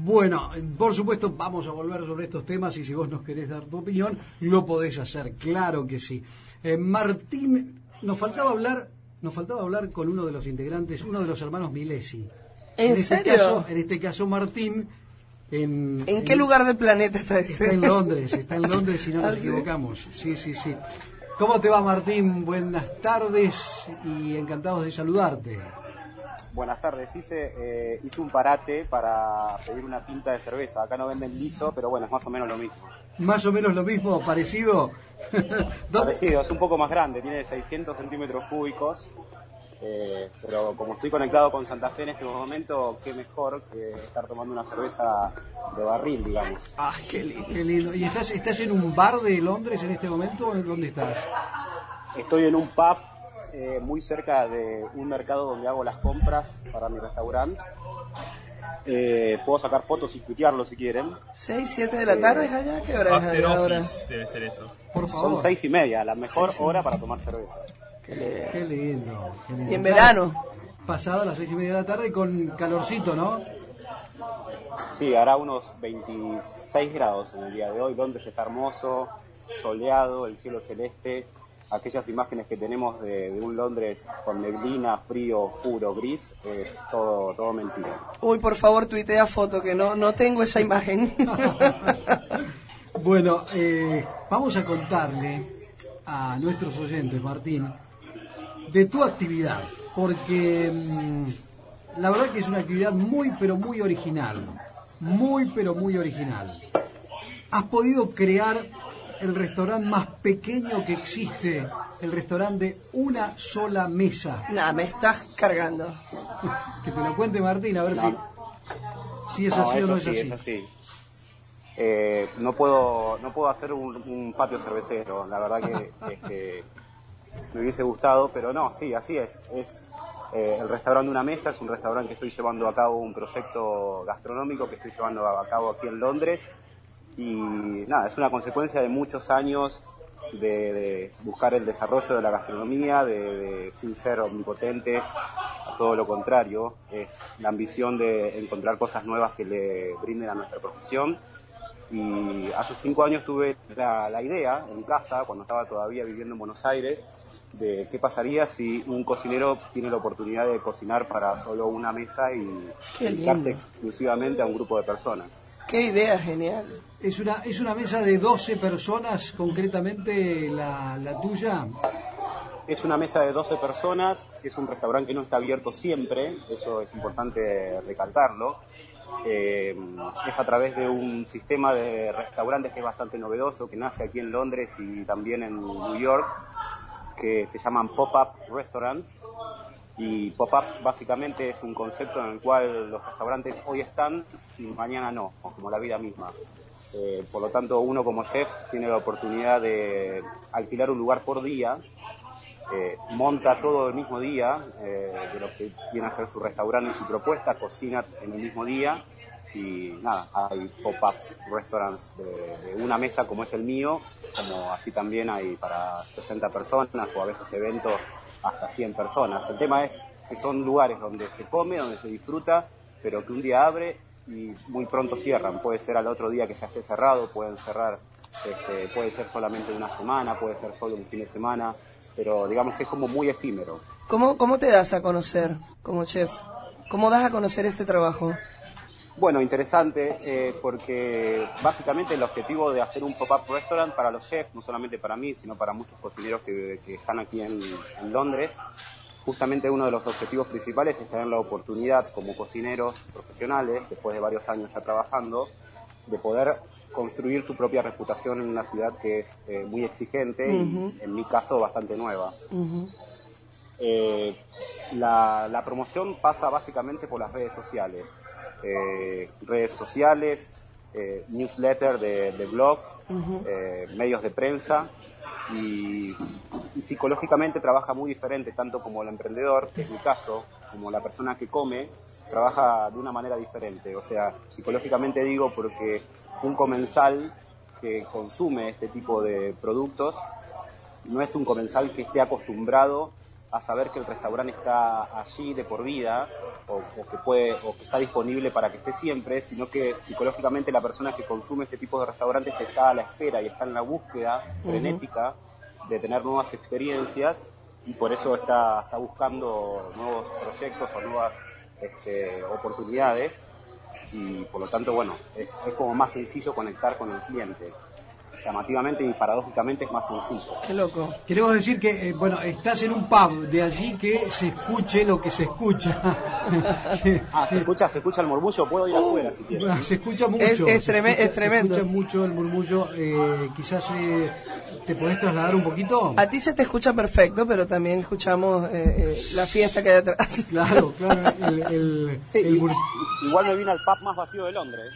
Bueno, por supuesto vamos a volver sobre estos temas y si vos nos querés dar tu opinión, lo podés hacer, claro que sí. Martín, nos faltaba hablar con uno de los integrantes, uno de los hermanos Milesi. ¿En serio? En este caso Martín, ¿En qué lugar del planeta está? Está en Londres si no nos equivocamos. Sí. ¿Cómo te va, Martín? Buenas tardes y encantados de saludarte. Buenas tardes, hice un parate para pedir una pinta de cerveza. Acá no venden liso, pero bueno, es más o menos lo mismo. ¿Más o menos lo mismo? ¿Parecido? Parecido, es un poco más grande, tiene 600 centímetros cúbicos, pero como estoy conectado con Santa Fe en este momento, qué mejor que estar tomando una cerveza de barril, digamos. ¡Ah, qué lindo! ¿Y estás en un bar de Londres en este momento o dónde estás? Estoy en un pub muy cerca de un mercado donde hago las compras para mi restaurante. Puedo sacar fotos y tuitearlo si quieren. 6, 7 de la tarde allá, ¿qué hora es allá ahora? Debe ser eso. Por favor. Son 6:30, la mejor hora para tomar cerveza. Qué lindo. Y en verano. Pasado a las 6:30 de la tarde con calorcito, ¿no? Sí, hará unos 26 grados en el día de hoy. Londres está hermoso, soleado, el cielo celeste. Aquellas imágenes que tenemos de un Londres con neblina, frío, oscuro, gris, es todo mentira. Uy, por favor, tuitea foto, que no tengo esa imagen. Bueno, vamos a contarle a nuestros oyentes, Martín, de tu actividad, porque la verdad que es una actividad muy, pero muy original. Muy, pero muy original. Has podido crear el restaurante más pequeño que existe, el restaurante de una sola mesa. Nah, me estás cargando. Que te lo cuente Martín, a ver si es así o no es así. Es así. No puedo hacer un patio cervecero, la verdad que me hubiese gustado, pero no, sí, así es. Es el restaurante de una mesa, es un restaurante que estoy llevando a cabo, un proyecto gastronómico que estoy llevando a cabo aquí en Londres. Y nada, es una consecuencia de muchos años de buscar el desarrollo de la gastronomía, de sin ser omnipotentes, a todo lo contrario, es la ambición de encontrar cosas nuevas que le brinden a nuestra profesión. Y hace 5 años tuve la idea en casa, cuando estaba todavía viviendo en Buenos Aires, de qué pasaría si un cocinero tiene la oportunidad de cocinar para solo una mesa y dedicarse exclusivamente a un grupo de personas. ¡Qué idea genial! Es una mesa de 12 personas, concretamente la tuya. Es una mesa de 12 personas, es un restaurante que no está abierto siempre, eso es importante recalcarlo. Es a través de un sistema de restaurantes que es bastante novedoso, que nace aquí en Londres y también en New York, que se llaman pop-up restaurants. Y pop-up básicamente es un concepto en el cual los restaurantes hoy están y mañana no, como la vida misma. Por lo tanto, uno como chef tiene la oportunidad de alquilar un lugar por día, monta todo el mismo día, de lo que viene a ser su restaurante y su propuesta, cocina en el mismo día y nada, hay pop-ups restaurants de una mesa como es el mío, como así también hay para 60 personas o a veces eventos hasta 100 personas. El tema es que son lugares donde se come, donde se disfruta, pero que un día abre y muy pronto cierran. Puede ser al otro día que ya esté cerrado, pueden cerrar, puede ser solamente una semana, puede ser solo un fin de semana, pero digamos que es como muy efímero. ¿Cómo te das a conocer como chef? ¿Cómo das a conocer este trabajo? Bueno, interesante, porque básicamente el objetivo de hacer un pop-up restaurant para los chefs, no solamente para mí, sino para muchos cocineros que están aquí en Londres, justamente uno de los objetivos principales es tener la oportunidad como cocineros profesionales, después de varios años ya trabajando, de poder construir tu propia reputación en una ciudad que es muy exigente y en mi caso bastante nueva. La promoción pasa básicamente por las redes sociales. Newsletter de blogs, medios de prensa y psicológicamente trabaja muy diferente, tanto como el emprendedor, que es mi caso, como la persona que come, trabaja de una manera diferente. O sea, psicológicamente digo porque un comensal que consume este tipo de productos no es un comensal que esté acostumbrado a saber que el restaurante está allí de por vida o que está disponible para que esté siempre, sino que psicológicamente la persona que consume este tipo de restaurantes está a la espera y está en la búsqueda frenética de tener nuevas experiencias, y por eso está buscando nuevos proyectos o nuevas oportunidades, y por lo tanto, bueno, es como más sencillo conectar con el cliente. Llamativamente y paradójicamente es más sencillo. Qué loco. Queremos decir que, estás en un pub, de allí que se escuche lo que se escucha. Se escucha el murmullo, puedo ir afuera si quieres. Se escucha mucho. Es tremendo. Se escucha mucho el murmullo. Quizás te podés trasladar un poquito. A ti se te escucha perfecto, pero también escuchamos la fiesta que hay atrás. Claro. Igual me vine al pub más vacío de Londres.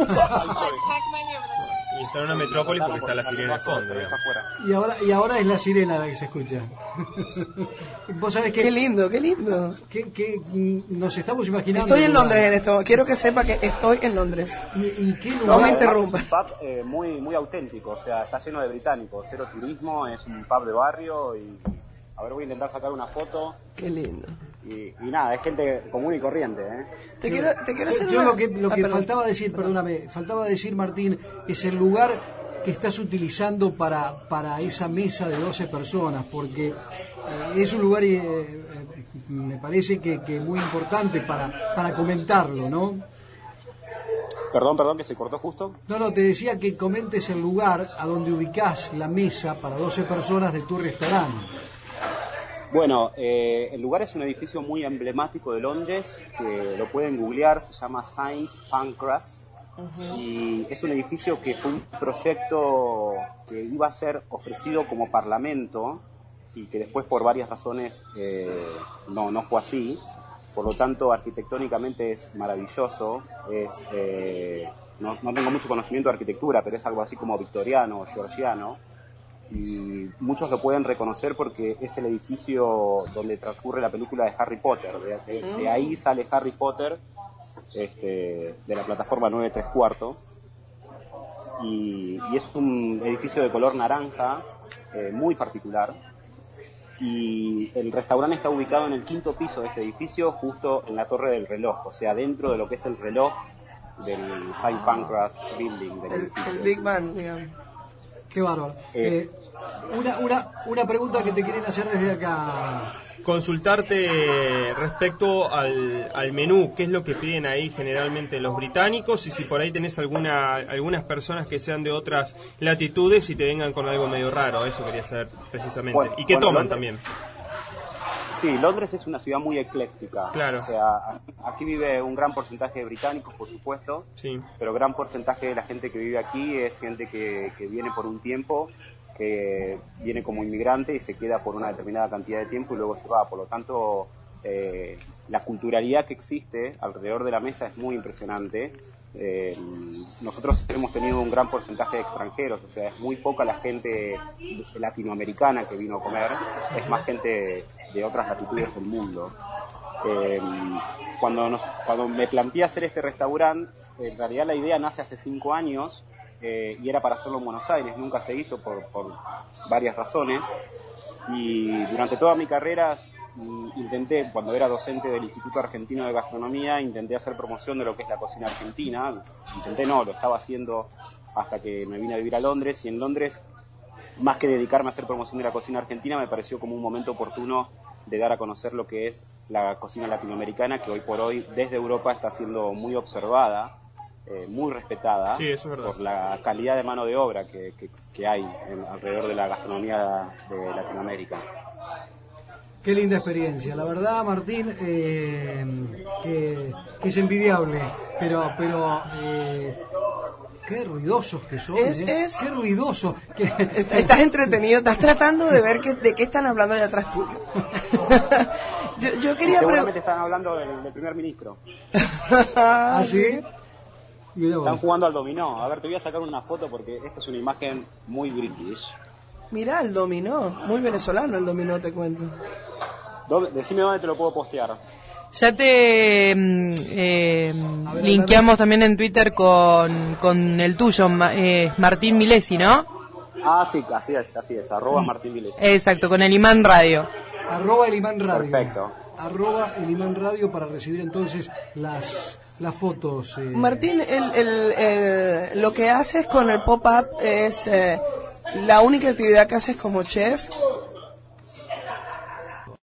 Y está en una metrópoli porque está la sirena de fondo. Y ahora es la sirena la que se escucha. Vos sabés que... Qué lindo. Que nos estamos imaginando... Estoy en Londres en este momento. Quiero que sepa que estoy en Londres. ¿Y qué lugar? No me interrumpa. Es un pub muy, muy auténtico, o sea, está lleno de británicos, cero turismo, es un pub de barrio y... A ver, voy a intentar sacar una foto. Qué lindo. Y nada, es gente común y corriente, ¿eh? Te quiero hacer Yo una... lo que faltaba decir, Martín, es el lugar que estás utilizando para esa mesa de 12 personas, porque es un lugar, me parece que muy importante para comentarlo, ¿no? Perdón, que se cortó justo. No, te decía que comentes el lugar a donde ubicás la mesa para 12 personas de tu restaurante. Bueno, el lugar es un edificio muy emblemático de Londres, que lo pueden googlear, se llama St. Pancras, y es un edificio que fue un proyecto que iba a ser ofrecido como parlamento y que después por varias razones no fue así. Por lo tanto, arquitectónicamente es maravilloso, no tengo mucho conocimiento de arquitectura, pero es algo así como victoriano o georgiano. Y muchos lo pueden reconocer porque es el edificio donde transcurre la película de Harry Potter. De ahí sale Harry Potter, de la plataforma 9 3/4, y es un edificio de color naranja, muy particular, y el restaurante está ubicado en el 5º piso de este edificio, justo en la Torre del Reloj, o sea, dentro de lo que es el reloj del St. Pancras Building del edificio. El Big Bang, digamos. Qué bárbaro. Una pregunta que te quieren hacer desde acá. Consultarte respecto al menú, qué es lo que piden ahí generalmente los británicos, y si por ahí tenés algunas personas que sean de otras latitudes y te vengan con algo medio raro. Eso quería saber precisamente. ¿Y qué toman Londres, también? Sí, Londres es una ciudad muy ecléctica. Claro. O sea, aquí vive un gran porcentaje de británicos, por supuesto, sí, pero gran porcentaje de la gente que vive aquí es gente que viene por un tiempo, que viene como inmigrante y se queda por una determinada cantidad de tiempo y luego se va. Por lo tanto, la culturalidad que existe alrededor de la mesa es muy impresionante. Nosotros hemos tenido un gran porcentaje de extranjeros, o sea, es muy poca la gente latinoamericana que vino a comer, es más gente de otras latitudes del mundo. Cuando me planteé hacer este restaurante, en realidad la idea nace hace 5 años, y era para hacerlo en Buenos Aires, nunca se hizo por varias razones, y durante toda mi carrera intenté, cuando era docente del Instituto Argentino de Gastronomía, intenté hacer promoción de lo que es la cocina argentina. Lo estaba haciendo hasta que me vine a vivir a Londres, y en Londres, más que dedicarme a hacer promoción de la cocina argentina, me pareció como un momento oportuno de dar a conocer lo que es la cocina latinoamericana, que hoy por hoy desde Europa está siendo muy observada, muy respetada, sí, eso es verdad, por la calidad de mano de obra que hay alrededor de la gastronomía de Latinoamérica. Qué linda experiencia, la verdad, Martín, que es envidiable, pero qué ruidosos que son, qué ruidosos. Estás entretenido, estás tratando de ver de qué están hablando allá atrás tuyo. yo quería seguramente están hablando del primer ministro. ¿Ah, sí? Están jugando al dominó. A ver, te voy a sacar una foto porque esta es una imagen muy british. Mirá el dominó, muy venezolano el dominó, te cuento. Decime dónde te lo puedo postear. Ya te linkeamos también en Twitter con el tuyo, Martín Milesi, ¿no? Ah, sí, así es, @Martín Milesi. Exacto, con el Imán Radio. Arroba el Imán Radio. Perfecto. Arroba el Imán Radio para recibir entonces las fotos. Martín, lo que haces con el pop-up es la única actividad que haces como chef,